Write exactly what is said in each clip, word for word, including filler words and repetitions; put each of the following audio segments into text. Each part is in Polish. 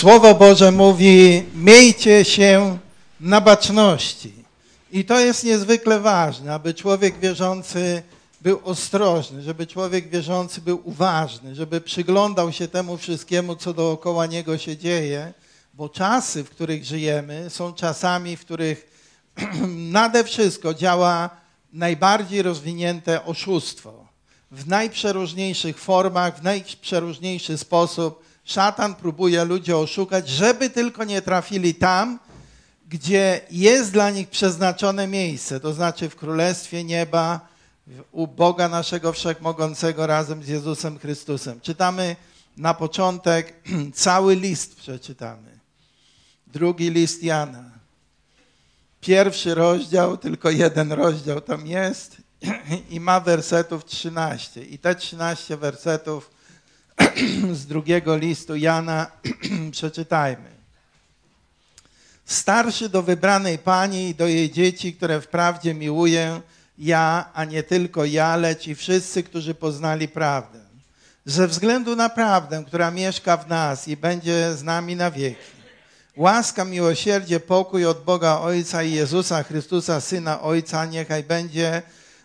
Słowo Boże mówi, miejcie się na baczności. I to jest niezwykle ważne, aby człowiek wierzący był ostrożny, żeby człowiek wierzący był uważny, żeby przyglądał się temu wszystkiemu, co dookoła niego się dzieje, bo czasy, w których żyjemy, są czasami, w których nade wszystko działa najbardziej rozwinięte oszustwo. W najprzeróżniejszych formach, w najprzeróżniejszy sposób szatan próbuje ludzi oszukać, żeby tylko nie trafili tam, gdzie jest dla nich przeznaczone miejsce, to znaczy w Królestwie Nieba, u Boga naszego Wszechmogącego razem z Jezusem Chrystusem. Czytamy na początek, cały list przeczytamy. Drugi list Jana. Pierwszy rozdział, tylko jeden rozdział tam jest i ma wersetów trzynaście. I te trzynaście wersetów z drugiego listu Jana przeczytajmy. Starszy do wybranej Pani i do jej dzieci, które wprawdzie miłuję, ja, a nie tylko ja, lecz i wszyscy, którzy poznali prawdę. Ze względu na prawdę, która mieszka w nas i będzie z nami na wieki. Łaska, miłosierdzie, pokój od Boga Ojca i Jezusa Chrystusa, Syna Ojca, niechaj będzie,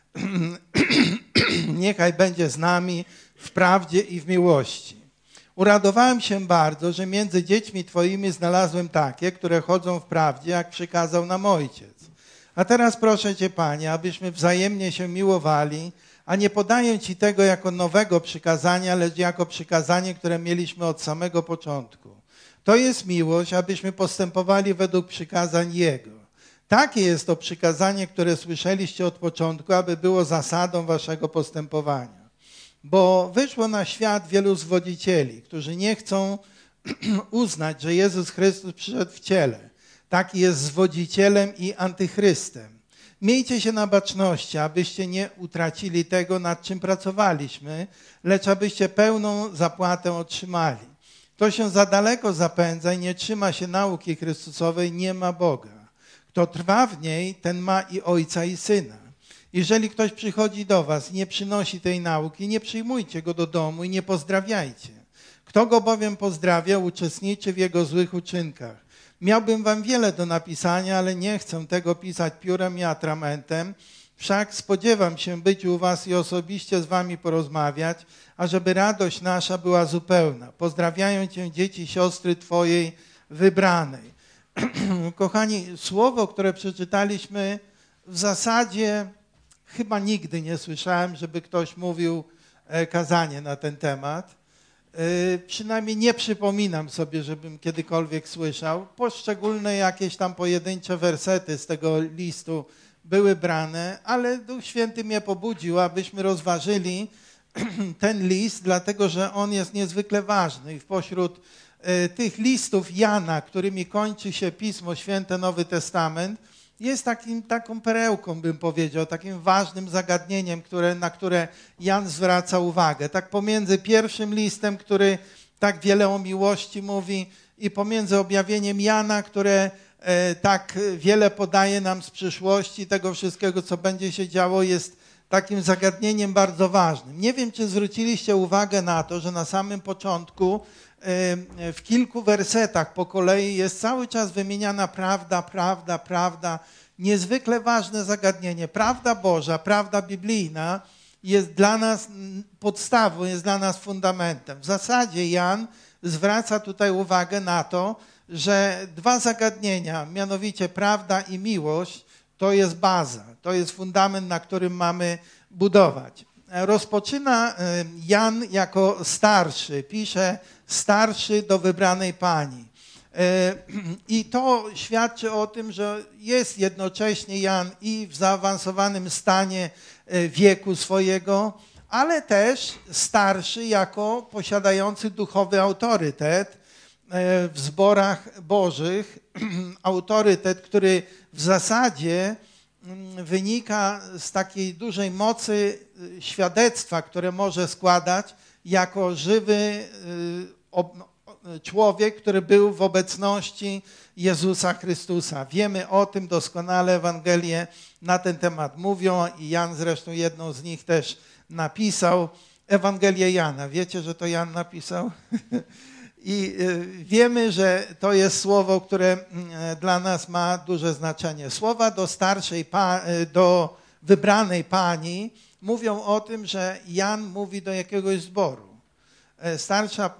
niechaj będzie z nami w prawdzie i w miłości. Uradowałem się bardzo, że między dziećmi Twoimi znalazłem takie, które chodzą w prawdzie, jak przykazał nam Ojciec. A teraz proszę Cię, Panie, abyśmy wzajemnie się miłowali, a nie podaję Ci tego jako nowego przykazania, lecz jako przykazanie, które mieliśmy od samego początku. To jest miłość, abyśmy postępowali według przykazań Jego. Takie jest to przykazanie, które słyszeliście od początku, aby było zasadą waszego postępowania. Bo wyszło na świat wielu zwodzicieli, którzy nie chcą uznać, że Jezus Chrystus przyszedł w ciele. Taki jest zwodzicielem i antychrystem. Miejcie się na baczności, abyście nie utracili tego, nad czym pracowaliśmy, lecz abyście pełną zapłatę otrzymali. Kto się za daleko zapędza i nie trzyma się nauki Chrystusowej, nie ma Boga. Kto trwa w niej, ten ma i Ojca, i Syna. Jeżeli ktoś przychodzi do was i nie przynosi tej nauki, nie przyjmujcie go do domu i nie pozdrawiajcie. Kto go bowiem pozdrawia, uczestniczy w jego złych uczynkach. Miałbym wam wiele do napisania, ale nie chcę tego pisać piórem i atramentem. Wszak spodziewam się być u was i osobiście z wami porozmawiać, ażeby radość nasza była zupełna. Pozdrawiają cię dzieci siostry twojej wybranej. Kochani, słowo, które przeczytaliśmy, w zasadzie chyba nigdy nie słyszałem, żeby ktoś mówił kazanie na ten temat. Przynajmniej nie przypominam sobie, żebym kiedykolwiek słyszał. Poszczególne jakieś tam pojedyncze wersety z tego listu były brane, ale Duch Święty mnie pobudził, abyśmy rozważyli ten list, dlatego że on jest niezwykle ważny. I pośród tych listów Jana, którymi kończy się Pismo Święte, Nowy Testament, jest takim, taką perełką, bym powiedział, takim ważnym zagadnieniem, które, na które Jan zwraca uwagę. Tak pomiędzy pierwszym listem, który tak wiele o miłości mówi, i pomiędzy objawieniem Jana, które e, tak wiele podaje nam z przyszłości, tego wszystkiego, co będzie się działo, jest takim zagadnieniem bardzo ważnym. Nie wiem, czy zwróciliście uwagę na to, że na samym początku w kilku wersetach po kolei jest cały czas wymieniana prawda, prawda, prawda. Niezwykle ważne zagadnienie. Prawda Boża, prawda biblijna jest dla nas podstawą, jest dla nas fundamentem. W zasadzie Jan zwraca tutaj uwagę na to, że dwa zagadnienia, mianowicie prawda i miłość, to jest baza, to jest fundament, na którym mamy budować. Rozpoczyna Jan jako starszy, pisze starszy do wybranej Pani. I to świadczy o tym, że jest jednocześnie Jan i w zaawansowanym stanie wieku swojego, ale też starszy jako posiadający duchowy autorytet w zborach bożych. Autorytet, który w zasadzie wynika z takiej dużej mocy świadectwa, które może składać jako żywy człowiek, który był w obecności Jezusa Chrystusa. Wiemy o tym doskonale, Ewangelie na ten temat mówią i Jan zresztą jedną z nich też napisał. Ewangelię Jana. Wiecie, że to Jan napisał? I wiemy, że to jest słowo, które dla nas ma duże znaczenie. Słowa do starszej, do wybranej pani mówią o tym, że Jan mówi do jakiegoś zboru. Starsza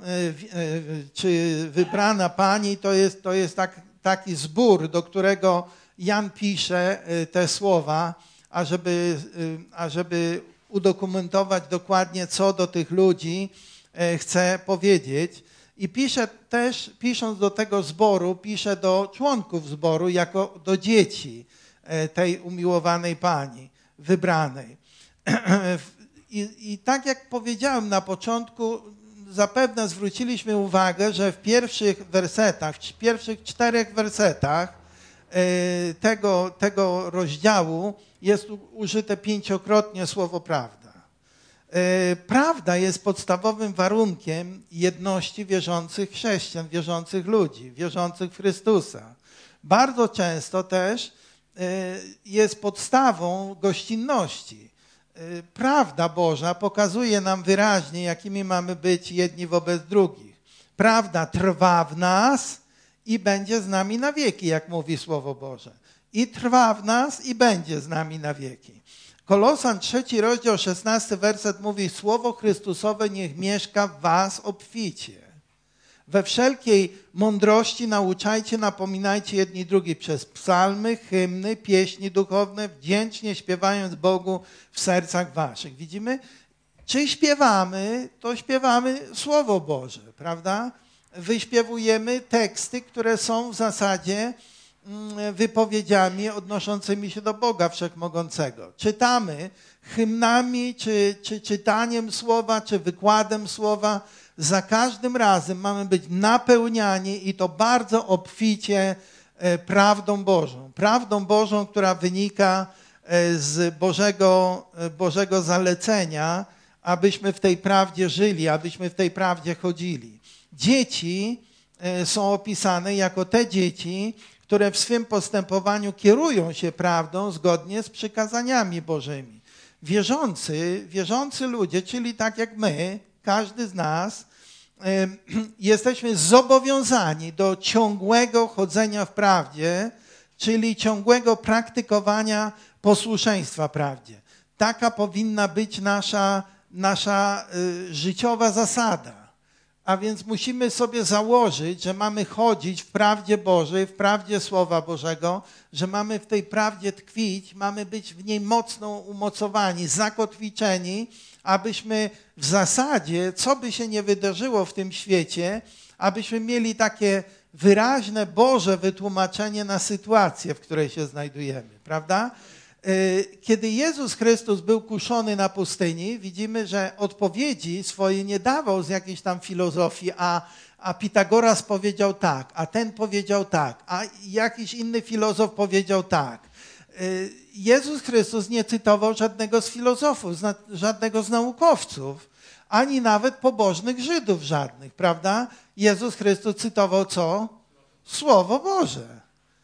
czy wybrana pani to jest, to jest tak, taki zbór, do którego Jan pisze te słowa, ażeby, ażeby udokumentować dokładnie, co do tych ludzi chce powiedzieć. I pisze też, pisząc do tego zboru, pisze do członków zboru jako do dzieci tej umiłowanej pani, wybranej. I, I tak jak powiedziałem na początku, zapewne zwróciliśmy uwagę, że w pierwszych wersetach, w pierwszych czterech wersetach tego, tego rozdziału jest użyte pięciokrotnie słowo prawda. Prawda jest podstawowym warunkiem jedności wierzących chrześcijan, wierzących ludzi, wierzących w Chrystusa. Bardzo często też jest podstawą gościnności. Prawda Boża pokazuje nam wyraźnie, jakimi mamy być jedni wobec drugich. Prawda trwa w nas i będzie z nami na wieki, jak mówi Słowo Boże. I trwa w nas i będzie z nami na wieki. Kolosan trzeci rozdział, szesnasty werset mówi: Słowo Chrystusowe niech mieszka w was obficie. We wszelkiej mądrości nauczajcie, napominajcie jedni drugich przez psalmy, hymny, pieśni duchowne, wdzięcznie śpiewając Bogu w sercach waszych. Widzimy? Czy śpiewamy, to śpiewamy Słowo Boże, prawda? Wyśpiewujemy teksty, które są w zasadzie wypowiedziami odnoszącymi się do Boga Wszechmogącego. Czytamy hymnami, czy, czy czytaniem słowa, czy wykładem słowa. Za każdym razem mamy być napełniani i to bardzo obficie prawdą Bożą. Prawdą Bożą, która wynika z Bożego, Bożego zalecenia, abyśmy w tej prawdzie żyli, abyśmy w tej prawdzie chodzili. Dzieci są opisane jako te dzieci, które w swym postępowaniu kierują się prawdą zgodnie z przykazaniami Bożymi. Wierzący, wierzący ludzie, czyli tak jak my, każdy z nas, y, jesteśmy zobowiązani do ciągłego chodzenia w prawdzie, czyli ciągłego praktykowania posłuszeństwa prawdzie. Taka powinna być nasza, nasza y, życiowa zasada. A więc musimy sobie założyć, że mamy chodzić w prawdzie Bożej, w prawdzie Słowa Bożego, że mamy w tej prawdzie tkwić, mamy być w niej mocno umocowani, zakotwiczeni, abyśmy w zasadzie, co by się nie wydarzyło w tym świecie, abyśmy mieli takie wyraźne Boże wytłumaczenie na sytuację, w której się znajdujemy, prawda? Kiedy Jezus Chrystus był kuszony na pustyni, widzimy, że odpowiedzi swojej nie dawał z jakiejś tam filozofii, a, a Pitagoras powiedział tak, a ten powiedział tak, a jakiś inny filozof powiedział tak. Jezus Chrystus nie cytował żadnego z filozofów, żadnego z naukowców, ani nawet pobożnych Żydów żadnych, prawda? Jezus Chrystus cytował co? Słowo Boże.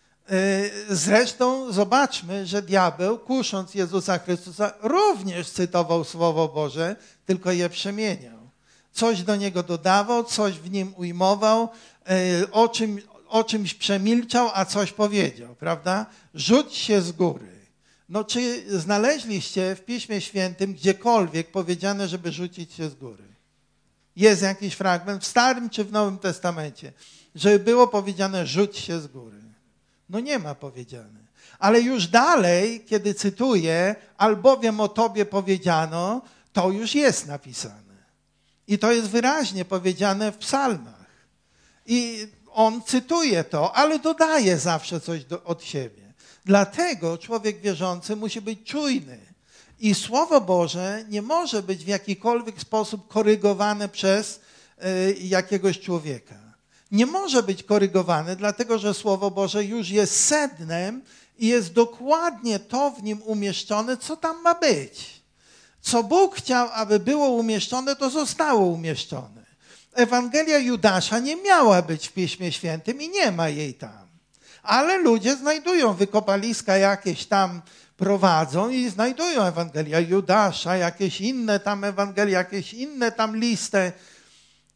Zresztą zobaczmy, że diabeł, kusząc Jezusa Chrystusa, również cytował Słowo Boże, tylko je przemieniał. Coś do niego dodawał, coś w nim ujmował, o, czym, o czymś przemilczał, a coś powiedział, prawda? Rzuć się z góry. No czy znaleźliście w Piśmie Świętym gdziekolwiek powiedziane, żeby rzucić się z góry? Jest jakiś fragment w Starym czy w Nowym Testamencie, żeby było powiedziane rzuć się z góry. No nie ma powiedziane. Ale już dalej, kiedy cytuję, albowiem o tobie powiedziano, to już jest napisane. I to jest wyraźnie powiedziane w psalmach. I on cytuje to, ale dodaje zawsze coś do, od siebie. Dlatego człowiek wierzący musi być czujny. I Słowo Boże nie może być w jakikolwiek sposób korygowane przez y, jakiegoś człowieka. Nie może być korygowane, dlatego że Słowo Boże już jest sednem i jest dokładnie to w nim umieszczone, co tam ma być. Co Bóg chciał, aby było umieszczone, to zostało umieszczone. Ewangelia Judasza nie miała być w Piśmie Świętym i nie ma jej tam. Ale ludzie znajdują wykopaliska jakieś tam, prowadzą i znajdują Ewangelia Judasza, jakieś inne tam Ewangelie, jakieś inne tam listy.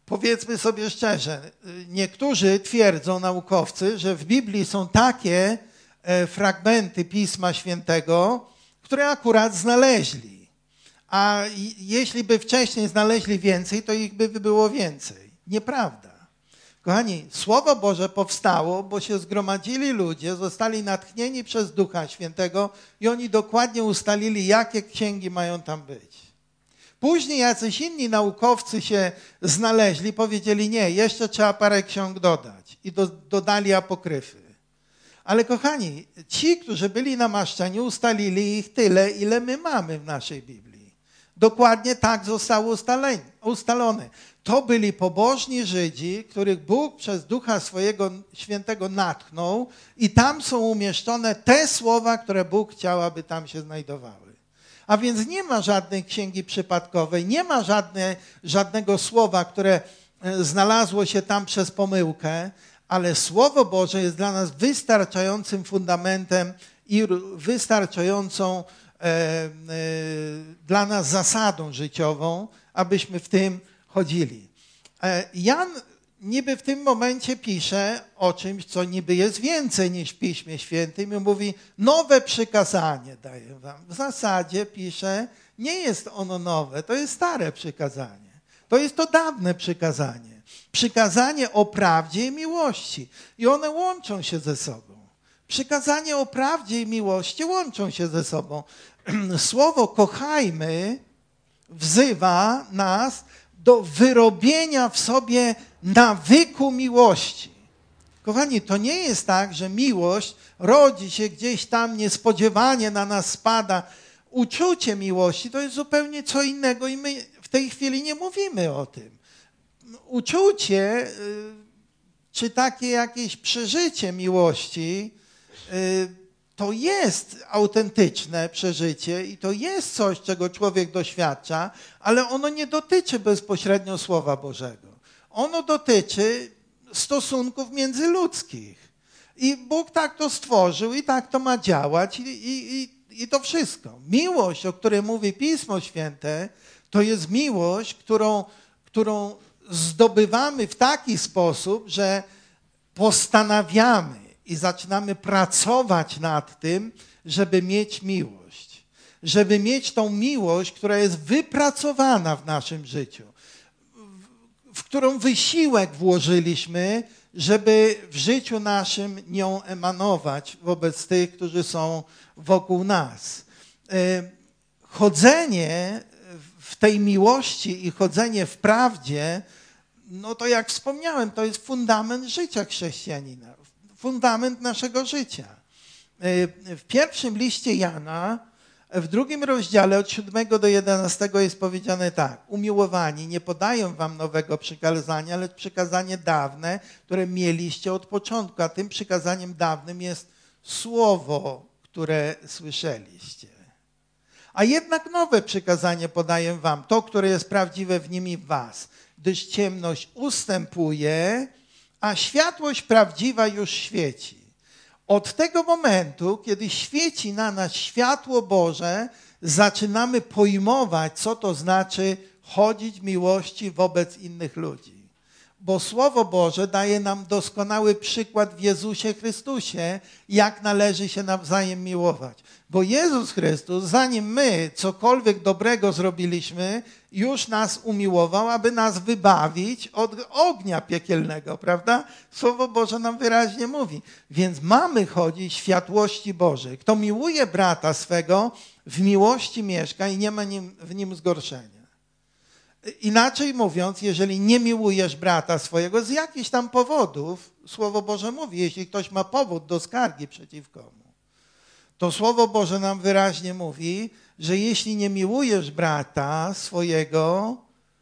powiedzmy sobie szczerze, niektórzy twierdzą, naukowcy, że w Biblii są takie fragmenty Pisma Świętego, które akurat znaleźli. A jeśli by wcześniej znaleźli więcej, to ich by było więcej. Nieprawda. Kochani, Słowo Boże powstało, bo się zgromadzili ludzie, zostali natchnieni przez Ducha Świętego i oni dokładnie ustalili, jakie księgi mają tam być. Później jacyś inni naukowcy się znaleźli, powiedzieli nie, jeszcze trzeba parę ksiąg dodać i do, dodali apokryfy. Ale kochani, ci, którzy byli namaszczeni, ustalili ich tyle, ile my mamy w naszej Biblii. Dokładnie tak zostało ustalone. To byli pobożni Żydzi, których Bóg przez Ducha swojego Świętego natchnął i tam są umieszczone te słowa, które Bóg chciał, aby tam się znajdowały. A więc nie ma żadnej księgi przypadkowej, nie ma żadne, żadnego słowa, które znalazło się tam przez pomyłkę, ale Słowo Boże jest dla nas wystarczającym fundamentem i wystarczającą e, e, dla nas zasadą życiową, abyśmy w tym chodzili. E, Jan niby w tym momencie pisze o czymś, co niby jest więcej niż w Piśmie Świętym i mówi, nowe przykazanie daję wam. W zasadzie pisze, nie jest ono nowe, to jest stare przykazanie. To jest to dawne przykazanie. Przykazanie o prawdzie i miłości. I one łączą się ze sobą. Przykazanie o prawdzie i miłości łączą się ze sobą. Słowo kochajmy wzywa nas do wyrobienia w sobie nawyku miłości. Kochani, to nie jest tak, że miłość rodzi się gdzieś tam, niespodziewanie na nas spada. Uczucie miłości to jest zupełnie co innego i my w tej chwili nie mówimy o tym. Uczucie, czy takie jakieś przeżycie miłości, to jest autentyczne przeżycie i to jest coś, czego człowiek doświadcza, ale ono nie dotyczy bezpośrednio Słowa Bożego. Ono dotyczy stosunków międzyludzkich. I Bóg tak to stworzył i tak to ma działać i, i, i to wszystko. Miłość, o której mówi Pismo Święte, to jest miłość, którą, którą zdobywamy w taki sposób, że postanawiamy i zaczynamy pracować nad tym, żeby mieć miłość. Żeby mieć tą miłość, która jest wypracowana w naszym życiu. W którą wysiłek włożyliśmy, żeby w życiu naszym nią emanować wobec tych, którzy są wokół nas. Chodzenie w tej miłości i chodzenie w prawdzie, no to jak wspomniałem, to jest fundament życia chrześcijanina, fundament naszego życia. W pierwszym liście Jana, w drugim rozdziale od siódmego do jedenastego jest powiedziane tak. Umiłowani, nie podaję wam nowego przykazania, lecz przykazanie dawne, które mieliście od początku, a tym przykazaniem dawnym jest słowo, które słyszeliście. A jednak nowe przykazanie podaję wam, to, które jest prawdziwe w nim i w was, gdyż ciemność ustępuje, a światłość prawdziwa już świeci. Od tego momentu, kiedy świeci na nas światło Boże, zaczynamy pojmować, co to znaczy chodzić w miłości wobec innych ludzi. Bo Słowo Boże daje nam doskonały przykład w Jezusie Chrystusie, jak należy się nawzajem miłować. Bo Jezus Chrystus, zanim my cokolwiek dobrego zrobiliśmy, już nas umiłował, aby nas wybawić od ognia piekielnego, prawda? Słowo Boże nam wyraźnie mówi. Więc mamy chodzić w światłości Bożej. Kto miłuje brata swego, w miłości mieszka i nie ma nim, w nim zgorszenia. Inaczej mówiąc, jeżeli nie miłujesz brata swojego z jakichś tam powodów, Słowo Boże mówi, jeśli ktoś ma powód do skargi przeciwko mu, to Słowo Boże nam wyraźnie mówi, że jeśli nie miłujesz brata swojego,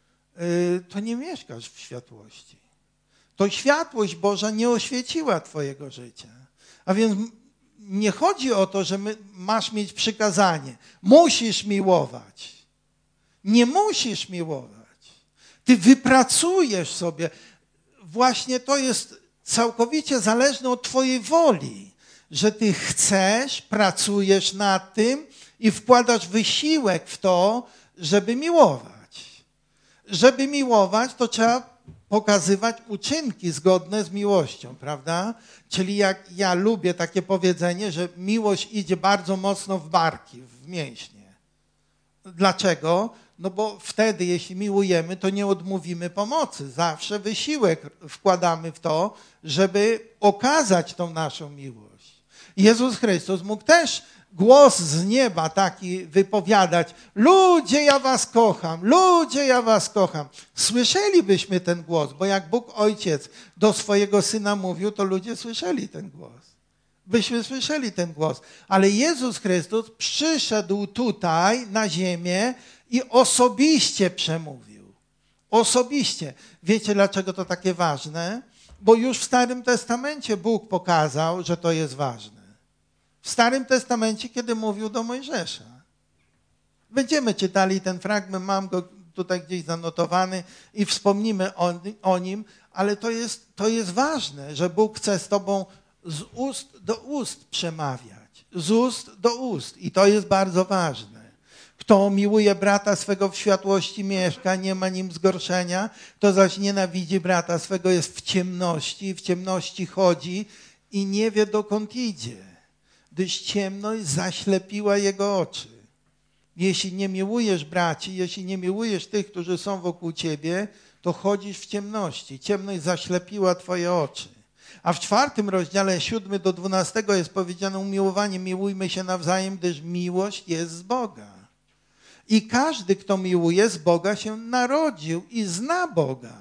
to nie mieszkasz w światłości. To światłość Boża nie oświeciła twojego życia. A więc nie chodzi o to, że my, masz mieć przykazanie. Musisz miłować. Nie musisz miłować. Ty wypracujesz sobie. Właśnie to jest całkowicie zależne od twojej woli, że ty chcesz, pracujesz nad tym i wkładasz wysiłek w to, żeby miłować. Żeby miłować, to trzeba pokazywać uczynki zgodne z miłością, prawda? Czyli jak ja lubię takie powiedzenie, że miłość idzie bardzo mocno w barki, w mięśnie. Dlaczego? No bo wtedy, jeśli miłujemy, to nie odmówimy pomocy. Zawsze wysiłek wkładamy w to, żeby okazać tą naszą miłość. Jezus Chrystus mógł też głos z nieba taki wypowiadać: ludzie, ja was kocham, ludzie, ja was kocham. Słyszelibyśmy ten głos, bo jak Bóg Ojciec do swojego Syna mówił, to ludzie słyszeli ten głos. Byśmy słyszeli ten głos. Ale Jezus Chrystus przyszedł tutaj na ziemię i osobiście przemówił. Osobiście. Wiecie, dlaczego to takie ważne? Bo już w Starym Testamencie Bóg pokazał, że to jest ważne. W Starym Testamencie, kiedy mówił do Mojżesza. Będziemy czytali ten fragment, mam go tutaj gdzieś zanotowany i wspomnimy o, o nim, ale to jest, to jest ważne, że Bóg chce z tobą z ust do ust przemawiać. Z ust do ust. I to jest bardzo ważne. Kto miłuje brata swego w światłości mieszka, nie ma nim zgorszenia, kto zaś nienawidzi brata swego jest w ciemności, w ciemności chodzi i nie wie, dokąd idzie, gdyż ciemność zaślepiła jego oczy. Jeśli nie miłujesz braci, jeśli nie miłujesz tych, którzy są wokół ciebie, to chodzisz w ciemności. Ciemność zaślepiła twoje oczy. A w czwartym rozdziale, siódmy do dwunastego jest powiedziane: umiłowanie, miłujmy się nawzajem, gdyż miłość jest z Boga. I każdy, kto miłuje, z Boga się narodził i zna Boga.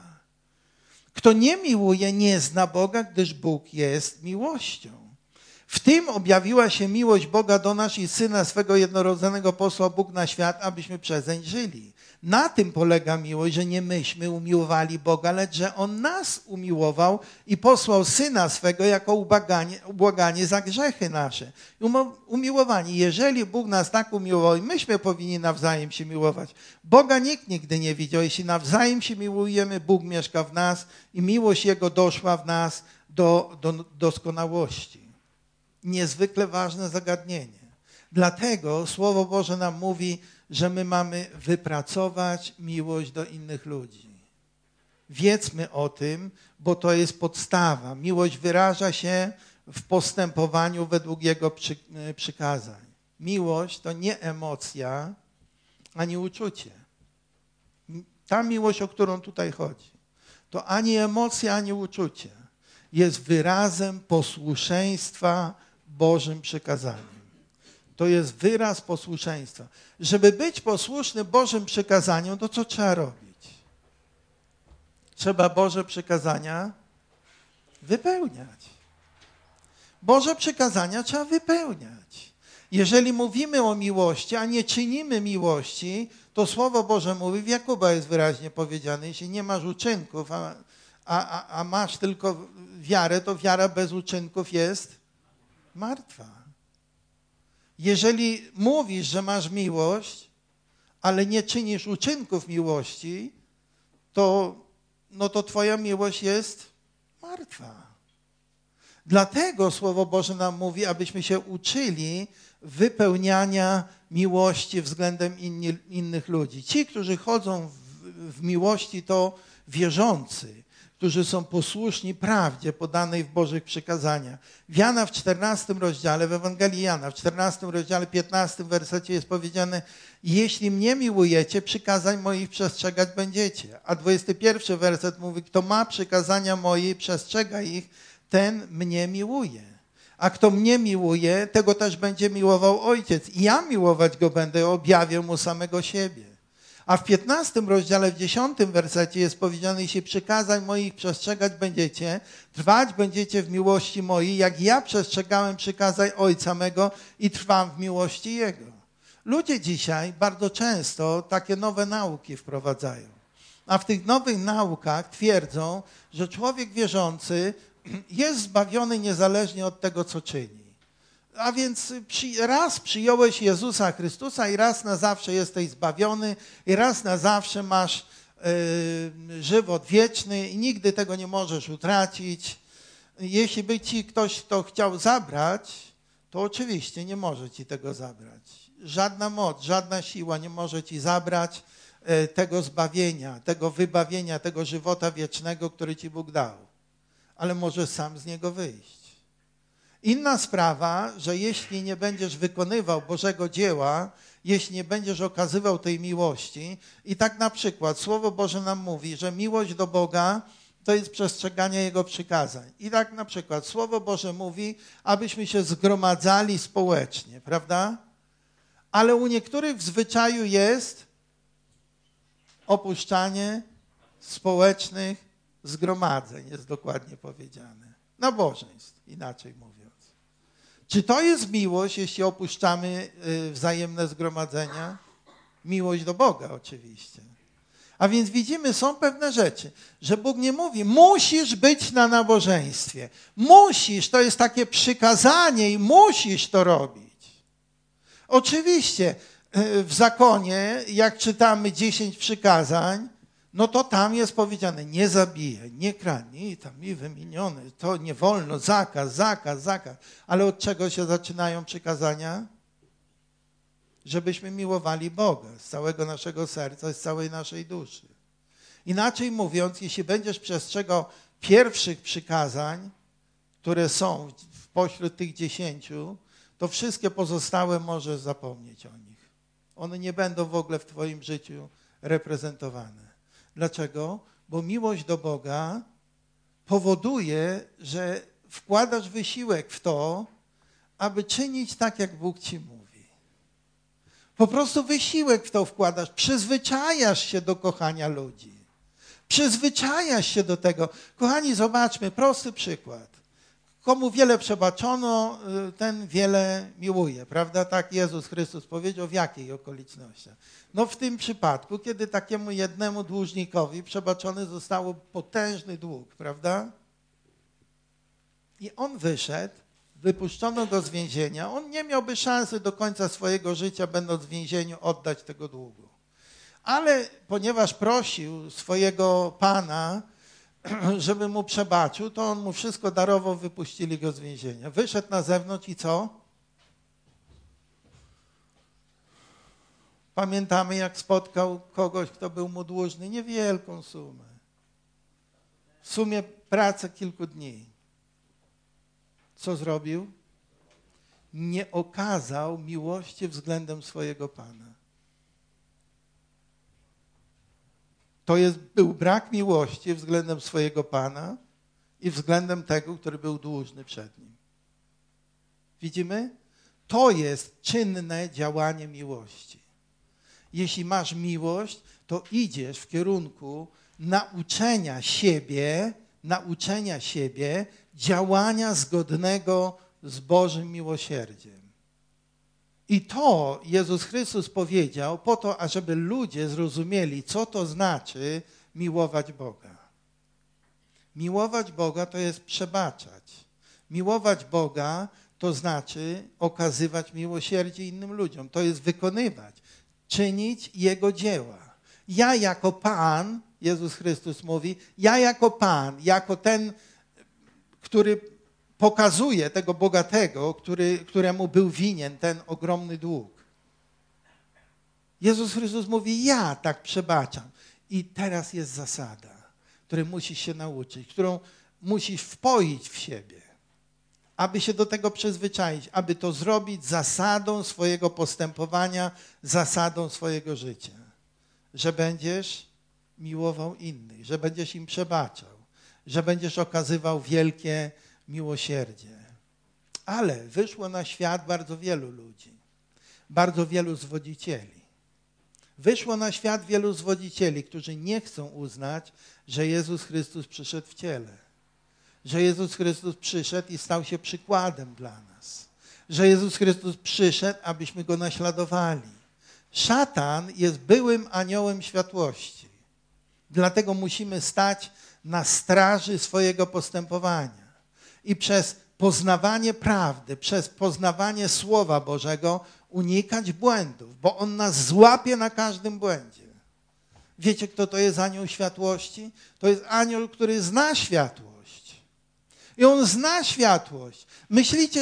Kto nie miłuje, nie zna Boga, gdyż Bóg jest miłością. W tym objawiła się miłość Boga do nas i Syna swego jednorodzonego posłał Bóg na świat, abyśmy przezeń żyli. Na tym polega miłość, że nie myśmy umiłowali Boga, lecz że On nas umiłował i posłał Syna swego jako ubłaganie, ubłaganie za grzechy nasze. Umiłowani, jeżeli Bóg nas tak umiłował i myśmy powinni nawzajem się miłować. Boga nikt nigdy nie widział. Jeśli nawzajem się miłujemy, Bóg mieszka w nas i miłość Jego doszła w nas do, do doskonałości. Niezwykle ważne zagadnienie. Dlatego Słowo Boże nam mówi, że my mamy wypracować miłość do innych ludzi. Wiedzmy o tym, bo to jest podstawa. Miłość wyraża się w postępowaniu według Jego przy, przykazań. Miłość to nie emocja, ani uczucie. Ta miłość, o którą tutaj chodzi, to ani emocja, ani uczucie. Jest wyrazem posłuszeństwa Bożym przykazaniom. To jest wyraz posłuszeństwa. Żeby być posłuszny Bożym przykazaniom, to co trzeba robić? Trzeba Boże przykazania wypełniać. Boże przykazania trzeba wypełniać. Jeżeli mówimy o miłości, a nie czynimy miłości, to Słowo Boże mówi, w Jakuba jest wyraźnie powiedziane, jeśli nie masz uczynków, a, a, a masz tylko wiarę, to wiara bez uczynków jest martwa. Jeżeli mówisz, że masz miłość, ale nie czynisz uczynków miłości, to, no to twoja miłość jest martwa. Dlatego Słowo Boże nam mówi, abyśmy się uczyli wypełniania miłości względem inni, innych ludzi. Ci, którzy chodzą w, w miłości, to wierzący, którzy są posłuszni prawdzie podanej w Bożych przykazaniach. W Jana w czternastym rozdziale, w Ewangelii Jana, w czternastym rozdziale, piętnastym wersecie jest powiedziane: jeśli mnie miłujecie, przykazań moich przestrzegać będziecie. A dwudziesty pierwszy werset mówi: kto ma przykazania moje i przestrzega ich, ten mnie miłuje. A kto mnie miłuje, tego też będzie miłował Ojciec. I ja miłować go będę, objawię mu samego siebie. A w piętnastym rozdziale, w dziesiątym wersecie jest powiedziane: jeśli przykazań moich przestrzegać będziecie, trwać będziecie w miłości mojej, jak ja przestrzegałem przykazań Ojca mego i trwam w miłości Jego. Ludzie dzisiaj bardzo często takie nowe nauki wprowadzają. A w tych nowych naukach twierdzą, że człowiek wierzący jest zbawiony niezależnie od tego, co czyni. A więc raz przyjąłeś Jezusa Chrystusa i raz na zawsze jesteś zbawiony i raz na zawsze masz yy, żywot wieczny i nigdy tego nie możesz utracić. Jeśli by ci ktoś to chciał zabrać, to oczywiście nie może ci tego zabrać. Żadna moc, żadna siła nie może ci zabrać tego zbawienia, tego wybawienia, tego żywota wiecznego, który ci Bóg dał. Ale możesz sam z niego wyjść. Inna sprawa, że jeśli nie będziesz wykonywał Bożego dzieła, jeśli nie będziesz okazywał tej miłości, i tak na przykład Słowo Boże nam mówi, że miłość do Boga to jest przestrzeganie Jego przykazań. I tak na przykład Słowo Boże mówi, abyśmy się zgromadzali społecznie, prawda? Ale u niektórych w zwyczaju jest opuszczanie społecznych zgromadzeń, jest dokładnie powiedziane. Nabożeństw, inaczej mówiąc. Czy to jest miłość, jeśli opuszczamy wzajemne zgromadzenia? Miłość do Boga oczywiście. A więc widzimy, są pewne rzeczy, że Bóg nie mówi, musisz być na nabożeństwie. Musisz, to jest takie przykazanie i musisz to robić. Oczywiście w zakonie, jak czytamy dziesięć przykazań, no to tam jest powiedziane, nie zabijaj, nie kradnij, i tam i wymienione, to nie wolno, zakaz, zakaz, zakaz. Ale od czego się zaczynają przykazania? Żebyśmy miłowali Boga z całego naszego serca, z całej naszej duszy. Inaczej mówiąc, jeśli będziesz przestrzegał pierwszych przykazań, które są pośród tych dziesięciu, to wszystkie pozostałe możesz zapomnieć o nich. One nie będą w ogóle w twoim życiu reprezentowane. Dlaczego? Bo miłość do Boga powoduje, że wkładasz wysiłek w to, aby czynić tak, jak Bóg ci mówi. Po prostu wysiłek w to wkładasz, przyzwyczajasz się do kochania ludzi. Przyzwyczajasz się do tego. Kochani, zobaczmy, prosty przykład. Komu wiele przebaczono, ten wiele miłuje, prawda? Tak Jezus Chrystus powiedział, w jakiej okolicznościach? No w tym przypadku, kiedy takiemu jednemu dłużnikowi przebaczony został potężny dług, prawda? I on wyszedł, wypuszczono go z więzienia, on nie miałby szansy do końca swojego życia, będąc w więzieniu, oddać tego długu. Ale ponieważ prosił swojego Pana, żeby mu przebaczył, to on mu wszystko darował, wypuścili go z więzienia. Wyszedł na zewnątrz i co? Pamiętamy, jak spotkał kogoś, kto był mu dłużny, niewielką sumę. W sumie pracę kilku dni. Co zrobił? Nie okazał miłości względem swojego Pana. To jest, był brak miłości względem swojego Pana i względem tego, który był dłużny przed nim. Widzimy? To jest czynne działanie miłości. Jeśli masz miłość, to idziesz w kierunku nauczenia siebie, nauczenia siebie działania zgodnego z Bożym miłosierdziem. I to Jezus Chrystus powiedział po to, ażeby ludzie zrozumieli, co to znaczy miłować Boga. Miłować Boga to jest przebaczać. Miłować Boga to znaczy okazywać miłosierdzie innym ludziom. To jest wykonywać, czynić Jego dzieła. Ja jako Pan, Jezus Chrystus mówi, ja jako Pan, jako ten, który pokazuje tego bogatego, który, któremu był winien ten ogromny dług. Jezus Chrystus mówi, ja tak przebaczam. I teraz jest zasada, której musisz się nauczyć, którą musisz wpoić w siebie, aby się do tego przyzwyczaić, aby to zrobić zasadą swojego postępowania, zasadą swojego życia. Że będziesz miłował innych, że będziesz im przebaczał, że będziesz okazywał wielkie miłosierdzie. Ale wyszło na świat bardzo wielu ludzi, bardzo wielu zwodzicieli. Wyszło na świat wielu zwodzicieli, którzy nie chcą uznać, że Jezus Chrystus przyszedł w ciele. Że Jezus Chrystus przyszedł i stał się przykładem dla nas. Że Jezus Chrystus przyszedł, abyśmy Go naśladowali. Szatan jest byłym aniołem światłości. Dlatego musimy stać na straży swojego postępowania. I przez poznawanie prawdy, przez poznawanie Słowa Bożego unikać błędów, bo On nas złapie na każdym błędzie. Wiecie, kto to jest anioł światłości? To jest anioł, który zna światłość. I on zna światłość. Myślicie, że,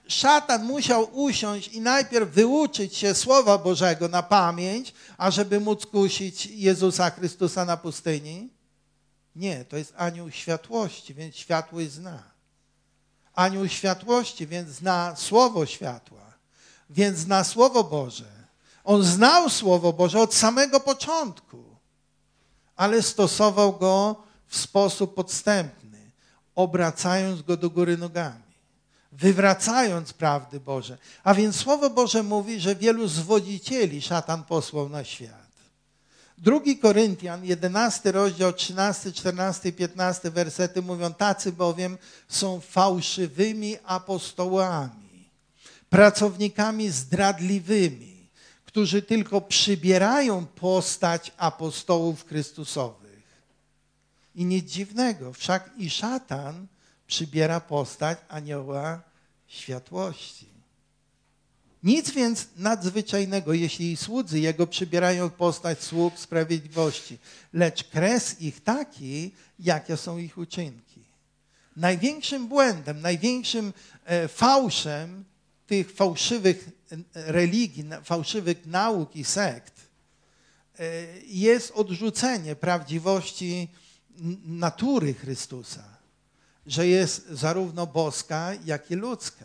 szatan musiał usiąść i najpierw wyuczyć się Słowa Bożego na pamięć, ażeby móc kusić Jezusa Chrystusa na pustyni? Nie, to jest anioł światłości, więc światłość zna. Anioł światłości, więc zna Słowo światła, więc zna Słowo Boże. On znał Słowo Boże od samego początku, ale stosował go w sposób podstępny, obracając go do góry nogami, wywracając prawdy Boże. A więc Słowo Boże mówi, że wielu zwodzicieli szatan posłał na świat. Drugi Koryntian, jedenasty rozdział, trzynasty, czternasty i piętnasty wersety mówią: tacy bowiem są fałszywymi apostołami, pracownikami zdradliwymi, którzy tylko przybierają postać apostołów Chrystusowych. I nic dziwnego, wszak i szatan przybiera postać anioła światłości. Nic więc nadzwyczajnego, jeśli słudzy jego przybierają postać sług sprawiedliwości, lecz kres ich taki, jakie są ich uczynki. Największym błędem, największym e, fałszem tych fałszywych religii, fałszywych nauk i sekt e, jest odrzucenie prawdziwości natury Chrystusa, że jest zarówno boska, jak i ludzka.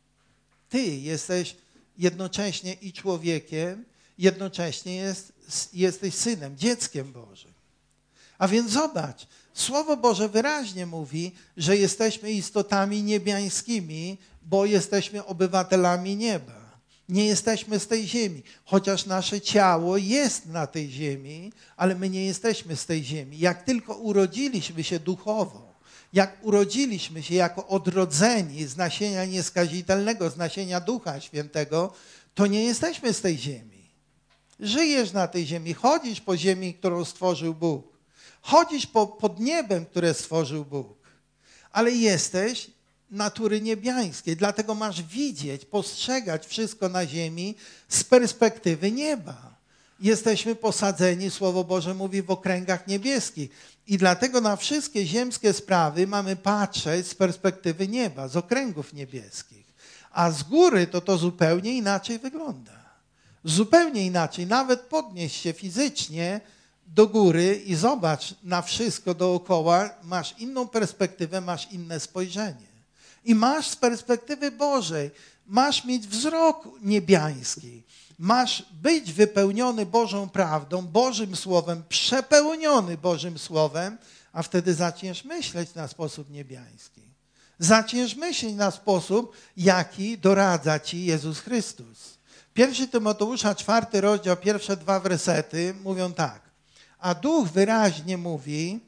Ty jesteś jednocześnie i człowiekiem, jednocześnie jest, jesteś synem, dzieckiem Bożym. A więc zobacz, Słowo Boże wyraźnie mówi, że jesteśmy istotami niebiańskimi, bo jesteśmy obywatelami nieba. Nie jesteśmy z tej ziemi, chociaż nasze ciało jest na tej ziemi, ale my nie jesteśmy z tej ziemi. Jak tylko urodziliśmy się duchowo, jak urodziliśmy się jako odrodzeni z nasienia nieskazitelnego, z nasienia Ducha Świętego, to nie jesteśmy z tej ziemi. Żyjesz na tej ziemi, chodzisz po ziemi, którą stworzył Bóg. Chodzisz po, pod niebem, które stworzył Bóg. Ale jesteś natury niebiańskiej, dlatego masz widzieć, postrzegać wszystko na ziemi z perspektywy nieba. Jesteśmy posadzeni, Słowo Boże mówi, w okręgach niebieskich. I dlatego na wszystkie ziemskie sprawy mamy patrzeć z perspektywy nieba, z okręgów niebieskich. A z góry to to zupełnie inaczej wygląda. Zupełnie inaczej. Nawet podnieść się fizycznie do góry i zobacz na wszystko dookoła, masz inną perspektywę, masz inne spojrzenie. I masz z perspektywy Bożej, masz mieć wzrok niebiański. Masz być wypełniony Bożą prawdą, Bożym Słowem, przepełniony Bożym Słowem, a wtedy zaczniesz myśleć na sposób niebiański. Zaczniesz myśleć na sposób, jaki doradza ci Jezus Chrystus. Pierwszy Tymoteusza, czwarty rozdział, pierwsze dwa wersety mówią tak. A Duch wyraźnie mówi,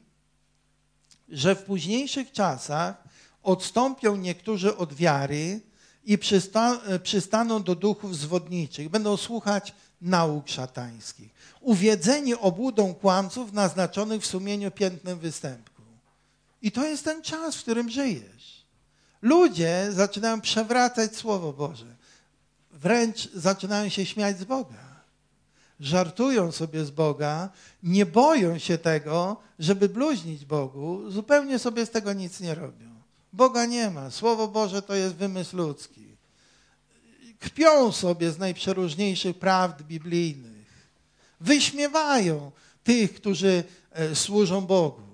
że w późniejszych czasach odstąpią niektórzy od wiary i przysta- przystaną do duchów zwodniczych, będą słuchać nauk szatańskich, uwiedzeni obłudą kłamców naznaczonych w sumieniu piętnem występku. I to jest ten czas, w którym żyjesz. Ludzie zaczynają przewracać Słowo Boże. Wręcz zaczynają się śmiać z Boga. Żartują sobie z Boga, nie boją się tego, żeby bluźnić Bogu, zupełnie sobie z tego nic nie robią. Boga nie ma. Słowo Boże to jest wymysł ludzki. Kpią sobie z najprzeróżniejszych prawd biblijnych. Wyśmiewają tych, którzy służą Bogu.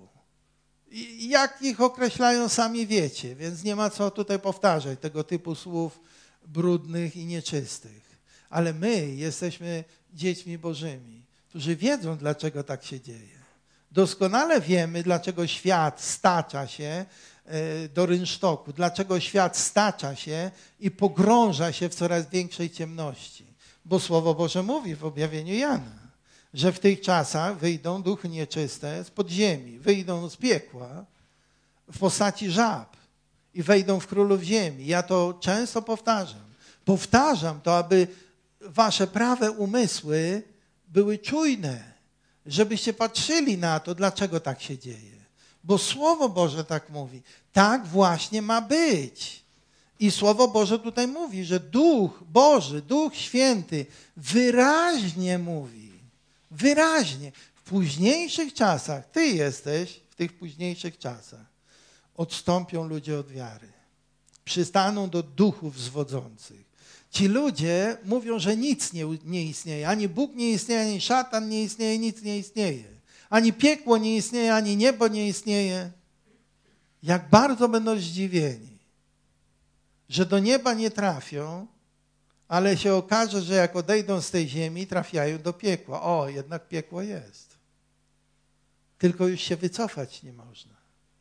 I jak ich określają, sami wiecie, więc nie ma co tutaj powtarzać tego typu słów brudnych i nieczystych. Ale my jesteśmy dziećmi Bożymi, którzy wiedzą, dlaczego tak się dzieje. Doskonale wiemy, dlaczego świat stacza się do rynsztoku, dlaczego świat stacza się i pogrąża się w coraz większej ciemności. Bo Słowo Boże mówi w objawieniu Jana, że w tych czasach wyjdą duchy nieczyste z podziemi, wyjdą z piekła w postaci żab i wejdą w królów ziemi. Ja to często powtarzam. Powtarzam to, aby wasze prawe umysły były czujne, żebyście patrzyli na to, dlaczego tak się dzieje. Bo Słowo Boże tak mówi. Tak właśnie ma być. I Słowo Boże tutaj mówi, że Duch Boży, Duch Święty wyraźnie mówi, wyraźnie, w późniejszych czasach, ty jesteś w tych późniejszych czasach, odstąpią ludzie od wiary. przystaną do duchów zwodzących. Ci ludzie mówią, że nic nie, nie istnieje. Ani Bóg nie istnieje, ani szatan nie istnieje, nic nie istnieje. Ani piekło nie istnieje, ani niebo nie istnieje. Jak bardzo będą zdziwieni, że do nieba nie trafią, ale się okaże, że jak odejdą z tej ziemi, trafiają do piekła. O, jednak piekło jest. Tylko już się wycofać nie można.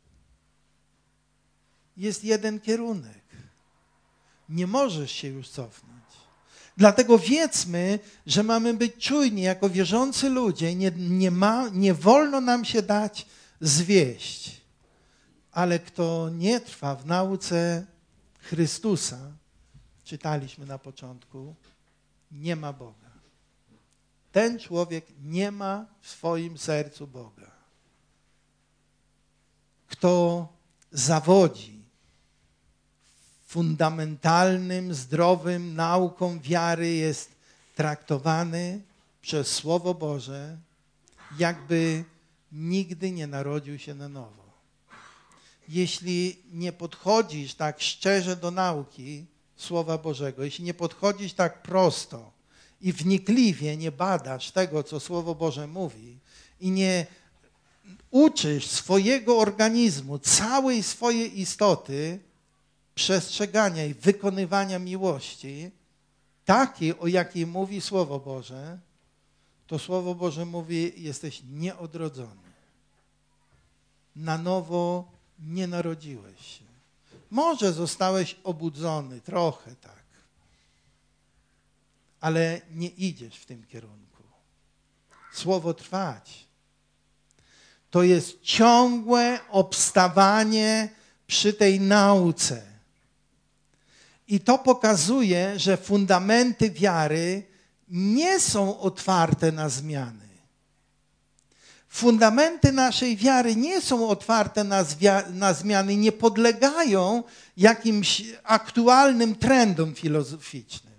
Jest jeden kierunek. Nie możesz się już cofnąć. Dlatego wiedzmy, że mamy być czujni jako wierzący ludzie. Nie, nie, ma, nie wolno nam się dać zwieść. Ale kto nie trwa w nauce Chrystusa, czytaliśmy na początku, nie ma Boga. Ten człowiek nie ma w swoim sercu Boga. Kto zawodzi fundamentalnym, zdrowym nauką wiary, jest traktowany przez Słowo Boże, jakby nigdy nie narodził się na nowo. Jeśli nie podchodzisz tak szczerze do nauki Słowa Bożego, jeśli nie podchodzisz tak prosto i wnikliwie nie badasz tego, co Słowo Boże mówi i nie uczysz swojego organizmu, całej swojej istoty przestrzegania i wykonywania miłości, takiej, o jakiej mówi Słowo Boże, to Słowo Boże mówi, jesteś nieodrodzony. Na nowo nie narodziłeś się. Może zostałeś obudzony, trochę tak, ale nie idziesz w tym kierunku. Słowo trwać to jest ciągłe obstawanie przy tej nauce. I to pokazuje, że fundamenty wiary nie są otwarte na zmiany. Fundamenty naszej wiary nie są otwarte na, zwia- na zmiany, nie podlegają jakimś aktualnym trendom filozoficznym.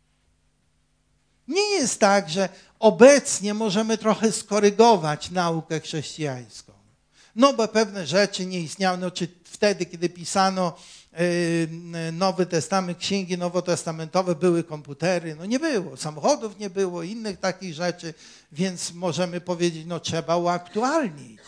Nie jest tak, że obecnie możemy trochę skorygować naukę chrześcijańską. No bo pewne rzeczy nie istniały, no, czy wtedy, kiedy pisano Nowy Testament, księgi nowotestamentowe, były komputery, no nie było, samochodów nie było, innych takich rzeczy, więc możemy powiedzieć, no trzeba uaktualnić.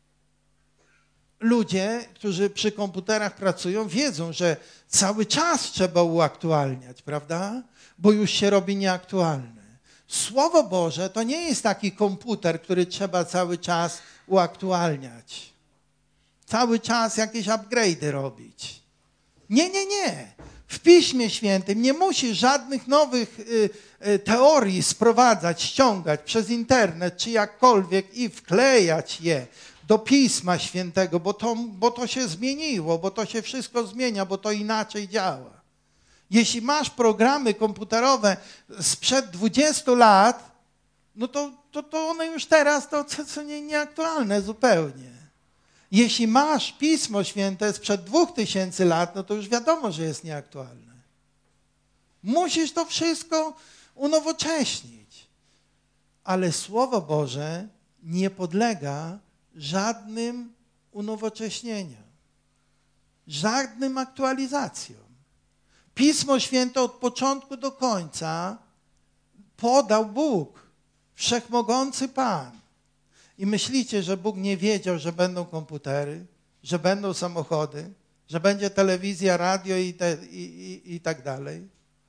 Ludzie, którzy przy komputerach pracują, wiedzą, że cały czas trzeba uaktualniać, prawda? Bo już się robi nieaktualne. Słowo Boże to nie jest taki komputer, który trzeba cały czas uaktualniać. Cały czas jakieś upgrade'y robić. Nie, nie, nie. W Piśmie Świętym nie musisz żadnych nowych y, y, teorii sprowadzać, ściągać przez internet czy jakkolwiek i wklejać je do Pisma Świętego, bo to, bo to się zmieniło, bo to się wszystko zmienia, bo to inaczej działa. Jeśli masz programy komputerowe sprzed dwudziestu lat, no to, to, to one już teraz to, to, to nie, nieaktualne zupełnie. Jeśli masz Pismo Święte sprzed dwóch tysięcy lat, no to już wiadomo, że jest nieaktualne. Musisz to wszystko unowocześnić. Ale Słowo Boże nie podlega żadnym unowocześnieniom, żadnym aktualizacjom. Pismo Święte od początku do końca podał Bóg, Wszechmogący Pan. I myślicie, że Bóg nie wiedział, że będą komputery, że będą samochody, że będzie telewizja, radio i, te, i, i, i tak dalej?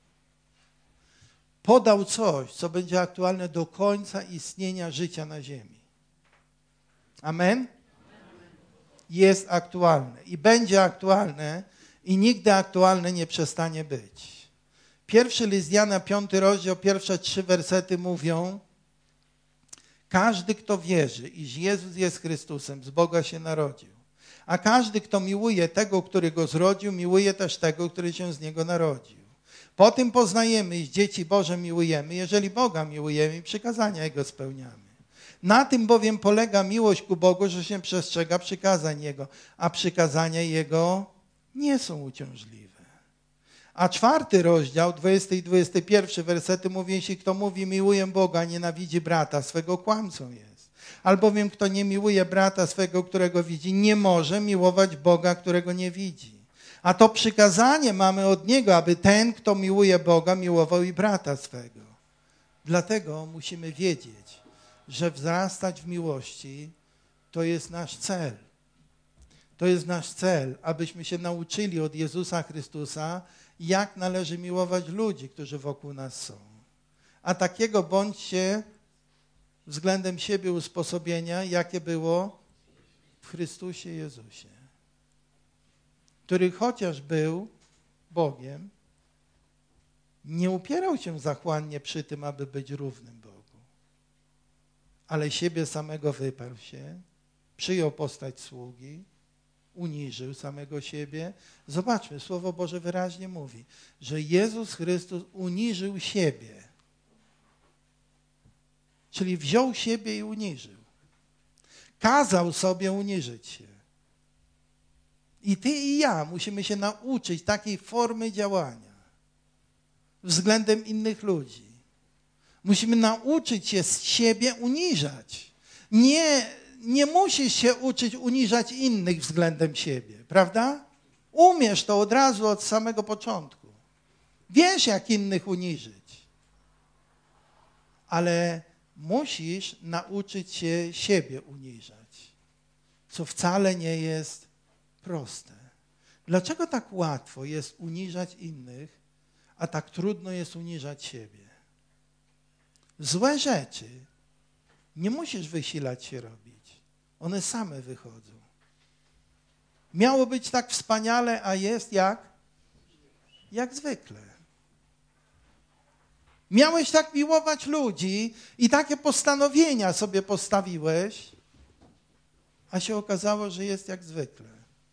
Podał coś, co będzie aktualne do końca istnienia życia na ziemi. Amen? Jest aktualne i będzie aktualne i nigdy aktualne nie przestanie być. Pierwszy list Jana, piąty rozdział, pierwsze trzy wersety mówią: każdy, kto wierzy, iż Jezus jest Chrystusem, z Boga się narodził. A każdy, kto miłuje tego, który go zrodził, miłuje też tego, który się z niego narodził. Po tym poznajemy, iż dzieci Boże miłujemy, jeżeli Boga miłujemy i przykazania Jego spełniamy. Na tym bowiem polega miłość ku Bogu, że się przestrzega przykazań Jego, a przykazania Jego nie są uciążliwe. A czwarty rozdział, dwudziesty i dwudziesty pierwszy wersety mówi: jeśli kto mówi miłuję Boga, a nienawidzi brata swego, kłamcą jest. Albowiem kto nie miłuje brata swego, którego widzi, nie może miłować Boga, którego nie widzi. A to przykazanie mamy od Niego, aby ten, kto miłuje Boga, miłował i brata swego. Dlatego musimy wiedzieć, że wzrastać w miłości to jest nasz cel. To jest nasz cel, abyśmy się nauczyli od Jezusa Chrystusa, jak należy miłować ludzi, którzy wokół nas są. A takiego bądźcie względem siebie usposobienia, jakie było w Chrystusie Jezusie, który chociaż był Bogiem, nie upierał się zachłannie przy tym, aby być równym Bogu, ale siebie samego wyparł się, przyjął postać sługi, uniżył samego siebie. Zobaczmy, Słowo Boże wyraźnie mówi, że Jezus Chrystus uniżył siebie. Czyli wziął siebie i uniżył. Kazał sobie uniżyć się. I ty i ja musimy się nauczyć takiej formy działania względem innych ludzi. Musimy nauczyć się z siebie uniżać. Nie, nie musisz się uczyć uniżać innych względem siebie, prawda? Umiesz to od razu, od samego początku. Wiesz, jak innych uniżyć. Ale musisz nauczyć się siebie uniżać, co wcale nie jest proste. Dlaczego tak łatwo jest uniżać innych, a tak trudno jest uniżać siebie? Złe rzeczy nie musisz wysilać się robić. One same wychodzą. Miało być tak wspaniale, a jest jak? Jak zwykle. Miałeś tak miłować ludzi i takie postanowienia sobie postawiłeś, a się okazało, że jest jak zwykle.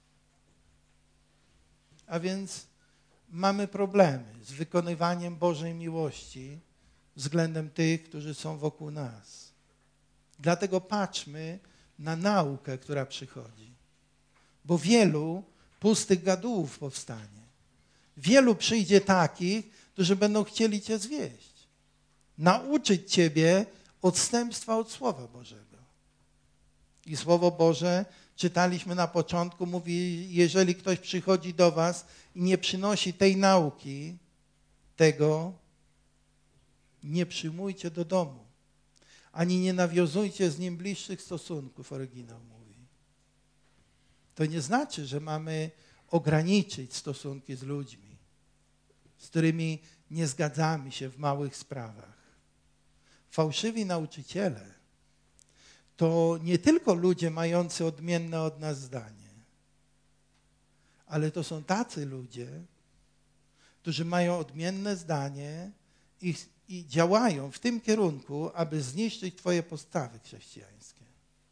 A więc mamy problemy z wykonywaniem Bożej miłości względem tych, którzy są wokół nas. Dlatego patrzmy na naukę, która przychodzi. Bo wielu pustych gadułów powstanie. Wielu przyjdzie takich, którzy będą chcieli cię zwieść. Nauczyć ciebie odstępstwa od Słowa Bożego. I Słowo Boże, czytaliśmy na początku, mówi, jeżeli ktoś przychodzi do was i nie przynosi tej nauki, tego nie przyjmujcie do domu. Ani nie nawiązujcie z nim bliższych stosunków, oryginał mówi. To nie znaczy, że mamy ograniczyć stosunki z ludźmi, z którymi nie zgadzamy się w małych sprawach. Fałszywi nauczyciele to nie tylko ludzie mający odmienne od nas zdanie, ale to są tacy ludzie, którzy mają odmienne zdanie i, i działają w tym kierunku, aby zniszczyć twoje postawy chrześcijańskie.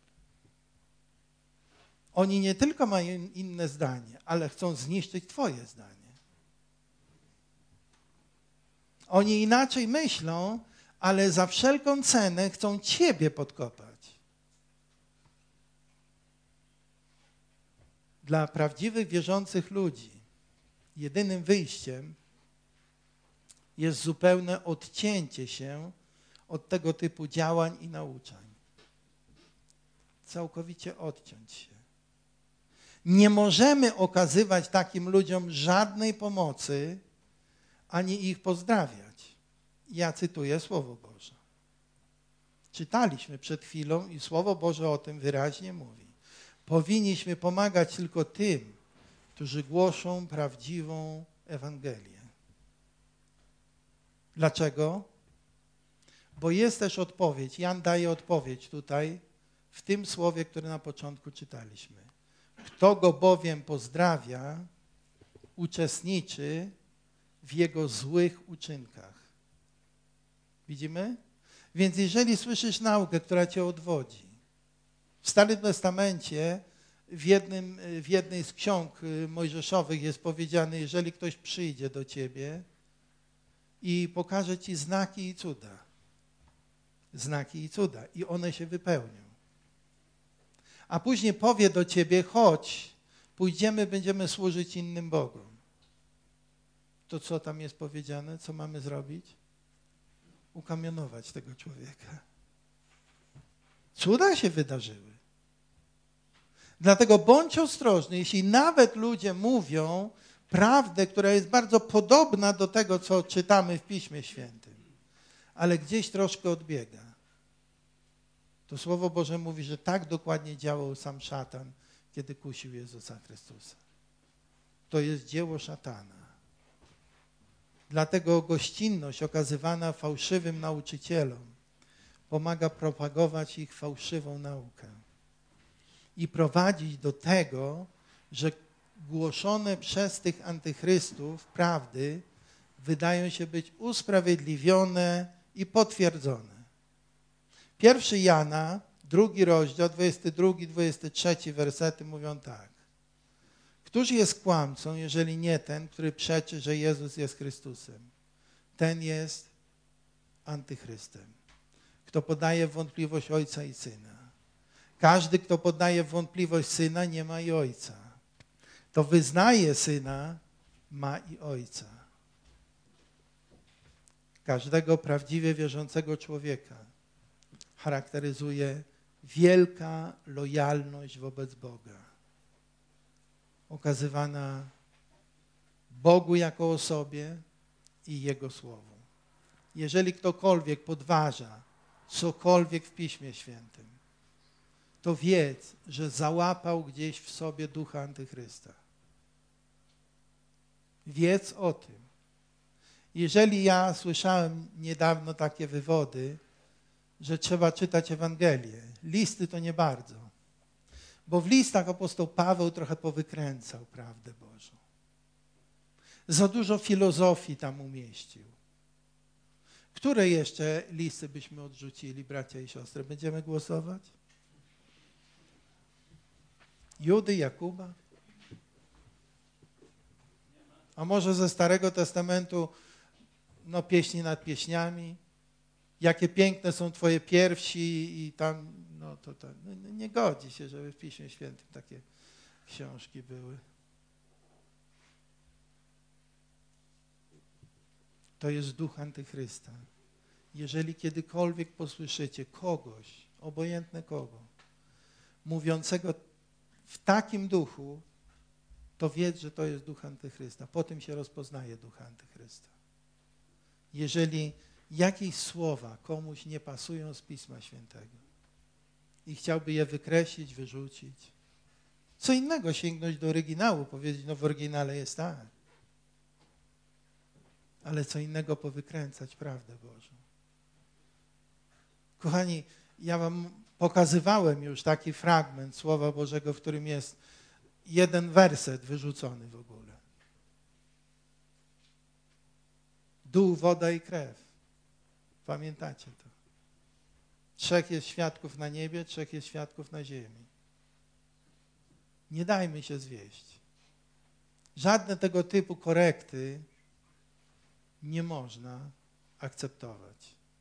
Oni nie tylko mają inne zdanie, ale chcą zniszczyć twoje zdanie. Oni inaczej myślą, ale za wszelką cenę chcą ciebie podkopać. Dla prawdziwych, wierzących ludzi jedynym wyjściem jest zupełne odcięcie się od tego typu działań i nauczań. Całkowicie odciąć się. Nie możemy okazywać takim ludziom żadnej pomocy, ani ich pozdrawiać. Ja cytuję Słowo Boże. Czytaliśmy przed chwilą i Słowo Boże o tym wyraźnie mówi. Powinniśmy pomagać tylko tym, którzy głoszą prawdziwą Ewangelię. Dlaczego? Bo jest też odpowiedź. Jan daje odpowiedź tutaj w tym słowie, które na początku czytaliśmy. Kto go bowiem pozdrawia, uczestniczy w jego złych uczynkach. Widzimy? Więc jeżeli słyszysz naukę, która cię odwodzi, w Starym Testamencie w, jednym, w jednej z ksiąg mojżeszowych jest powiedziane, jeżeli ktoś przyjdzie do ciebie i pokaże ci znaki i cuda, znaki i cuda i one się wypełnią. A później powie do ciebie, chodź, pójdziemy, będziemy służyć innym Bogom. To co tam jest powiedziane? Co mamy zrobić? Ukamionować tego człowieka. Cuda się wydarzyły. Dlatego bądź ostrożny, jeśli nawet ludzie mówią prawdę, która jest bardzo podobna do tego, co czytamy w Piśmie Świętym, ale gdzieś troszkę odbiega. To Słowo Boże mówi, że tak dokładnie działał sam szatan, kiedy kusił Jezusa Chrystusa. To jest dzieło szatana. Dlatego gościnność okazywana fałszywym nauczycielom pomaga propagować ich fałszywą naukę i prowadzić do tego, że głoszone przez tych antychrystów prawdy wydają się być usprawiedliwione i potwierdzone. Pierwszy Jana, drugi rozdział, dwudziesty drugi, dwudziesty trzeci wersety mówią tak. Któż jest kłamcą, jeżeli nie ten, który przeczy, że Jezus jest Chrystusem? Ten jest antychrystem, kto podaje w wątpliwość Ojca i Syna. Każdy, kto podaje w wątpliwość Syna, nie ma i Ojca. Kto wyznaje Syna, ma i Ojca. Każdego prawdziwie wierzącego człowieka charakteryzuje wielka lojalność wobec Boga, okazywana Bogu jako osobie i Jego Słowu. Jeżeli ktokolwiek podważa cokolwiek w Piśmie Świętym, to wiedz, że załapał gdzieś w sobie ducha antychrysta. Wiedz o tym. Jeżeli ja słyszałem niedawno takie wywody, że trzeba czytać Ewangelię, listy to nie bardzo, bo w listach apostoł Paweł trochę powykręcał prawdę Bożą. Za dużo filozofii tam umieścił. Które jeszcze listy byśmy odrzucili, bracia i siostry? Będziemy głosować? Judy, Jakuba? A może ze Starego Testamentu, no pieśni nad pieśniami? Jakie piękne są Twoje piersi i tam, no to, to no, nie godzi się, żeby w Piśmie Świętym takie książki były. To jest duch antychrysta. Jeżeli kiedykolwiek posłyszycie kogoś, obojętne kogo, mówiącego w takim duchu, to wiedz, że to jest duch antychrysta. Po tym się rozpoznaje duch antychrysta. Jeżeli jakieś słowa komuś nie pasują z Pisma Świętego i chciałby je wykreślić, wyrzucić, co innego sięgnąć do oryginału, powiedzieć, no w oryginale jest tak. Ale co innego powykręcać prawdę Bożą. Kochani, ja wam pokazywałem już taki fragment Słowa Bożego, w którym jest jeden werset wyrzucony w ogóle. Dół, woda i krew. Pamiętacie to? Trzech jest świadków na niebie, trzech jest świadków na ziemi. Nie dajmy się zwieść. Żadne tego typu korekty nie można akceptować.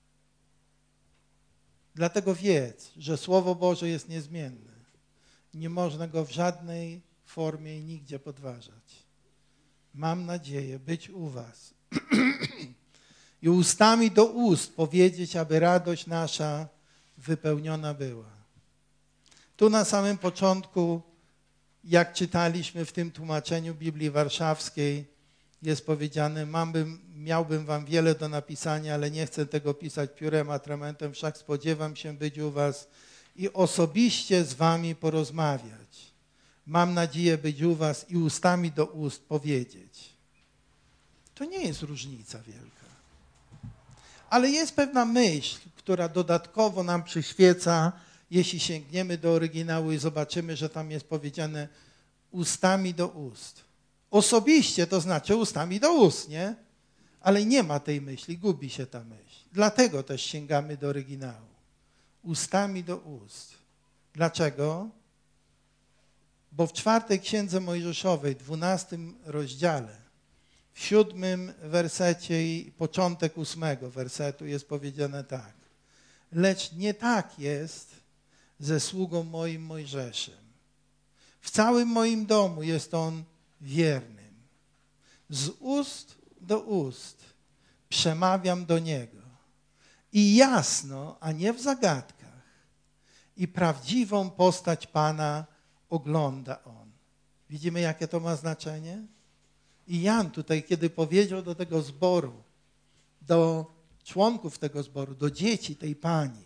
Dlatego wiedz, że Słowo Boże jest niezmienne. Nie można go w żadnej formie i nigdzie podważać. Mam nadzieję być u was i ustami do ust powiedzieć, aby radość nasza wypełniona była. Tu na samym początku, jak czytaliśmy w tym tłumaczeniu Biblii Warszawskiej, jest powiedziane, mam bym, miałbym wam wiele do napisania, ale nie chcę tego pisać piórem, atramentem, wszak spodziewam się być u was i osobiście z wami porozmawiać. Mam nadzieję być u was i ustami do ust powiedzieć. To nie jest różnica wielka. Ale jest pewna myśl, która dodatkowo nam przyświeca, jeśli sięgniemy do oryginału i zobaczymy, że tam jest powiedziane ustami do ust. Osobiście to znaczy ustami do ust, nie? Ale nie ma tej myśli, gubi się ta myśl. Dlatego też sięgamy do oryginału. Ustami do ust. Dlaczego? Bo w czwartej Księdze Mojżeszowej, dwunastym rozdziale, w siódmym wersecie i początek ósmego wersetu jest powiedziane tak. Lecz nie tak jest ze sługą moim Mojżeszem. W całym moim domu jest on wiernym. Z ust do ust przemawiam do niego. I jasno, a nie w zagadkach. I prawdziwą postać Pana ogląda on. Widzimy, jakie to ma znaczenie? I Jan tutaj, kiedy powiedział do tego zboru, do członków tego zboru, do dzieci tej pani,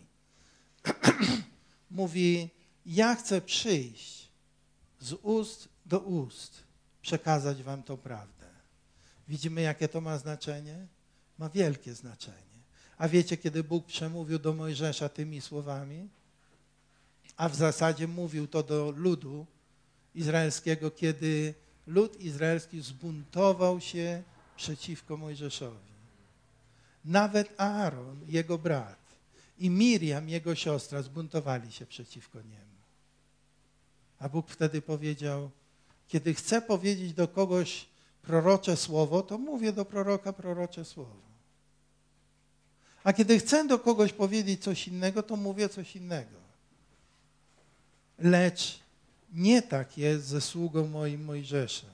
mówi, ja chcę przyjść z ust do ust, przekazać wam tą prawdę. Widzimy, jakie to ma znaczenie? Ma wielkie znaczenie. A wiecie, kiedy Bóg przemówił do Mojżesza tymi słowami? A w zasadzie mówił to do ludu izraelskiego, kiedy lud izraelski zbuntował się przeciwko Mojżeszowi. Nawet Aaron, jego brat, i Miriam, jego siostra, zbuntowali się przeciwko niemu. A Bóg wtedy powiedział, kiedy chcę powiedzieć do kogoś prorocze słowo, to mówię do proroka prorocze słowo. A kiedy chcę do kogoś powiedzieć coś innego, to mówię coś innego. Lecz nie tak jest ze sługą moim Mojżeszem.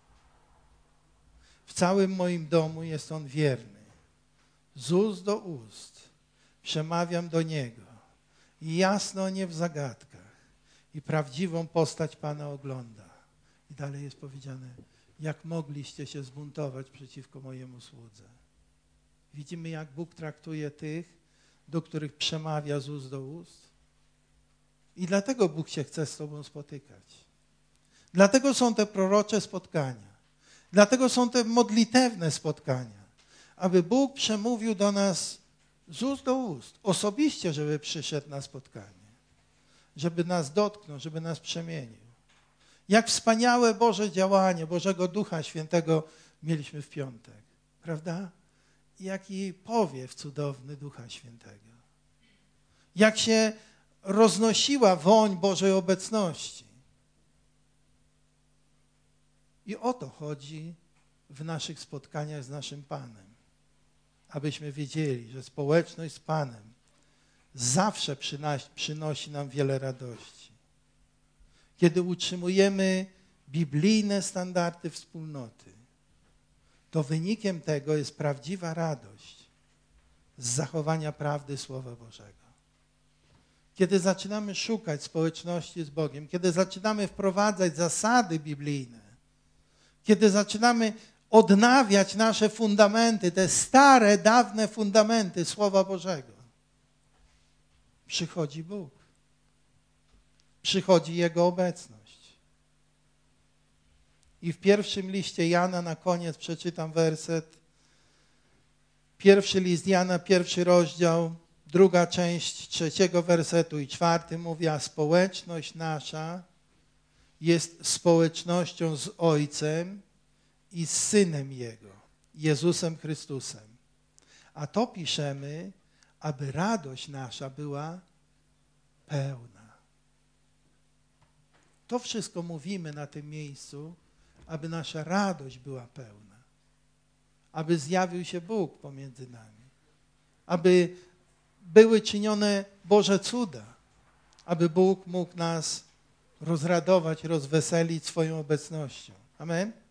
W całym moim domu jest on wierny. Z ust do ust przemawiam do niego. I jasno, nie w zagadkach. I prawdziwą postać Pana ogląda. I dalej jest powiedziane, jak mogliście się zbuntować przeciwko mojemu słudze. Widzimy, jak Bóg traktuje tych, do których przemawia z ust do ust. I dlatego Bóg się chce z tobą spotykać. Dlatego są te prorocze spotkania. Dlatego są te modlitewne spotkania. Aby Bóg przemówił do nas z ust do ust. Osobiście, żeby przyszedł na spotkanie. Żeby nas dotknął, żeby nas przemienił. Jak wspaniałe Boże działanie Bożego Ducha Świętego mieliśmy w piątek. Prawda? Jaki powiew cudowny Ducha Świętego. Jak się roznosiła woń Bożej obecności. I o to chodzi w naszych spotkaniach z naszym Panem. Abyśmy wiedzieli, że społeczność z Panem zawsze przynosi nam wiele radości. Kiedy utrzymujemy biblijne standardy wspólnoty, to wynikiem tego jest prawdziwa radość z zachowania prawdy Słowa Bożego. Kiedy zaczynamy szukać społeczności z Bogiem, kiedy zaczynamy wprowadzać zasady biblijne, kiedy zaczynamy odnawiać nasze fundamenty, te stare, dawne fundamenty Słowa Bożego, przychodzi Bóg. Przychodzi Jego obecność. I w pierwszym liście Jana na koniec przeczytam werset. Pierwszy list Jana, pierwszy rozdział, druga część trzeciego wersetu i czwarty mówi, a społeczność nasza jest społecznością z Ojcem i z Synem Jego, Jezusem Chrystusem. A to piszemy, aby radość nasza była pełna. To wszystko mówimy na tym miejscu, aby nasza radość była pełna. Aby zjawił się Bóg pomiędzy nami. Aby były czynione Boże cuda. Aby Bóg mógł nas rozradować, rozweselić swoją obecnością. Amen?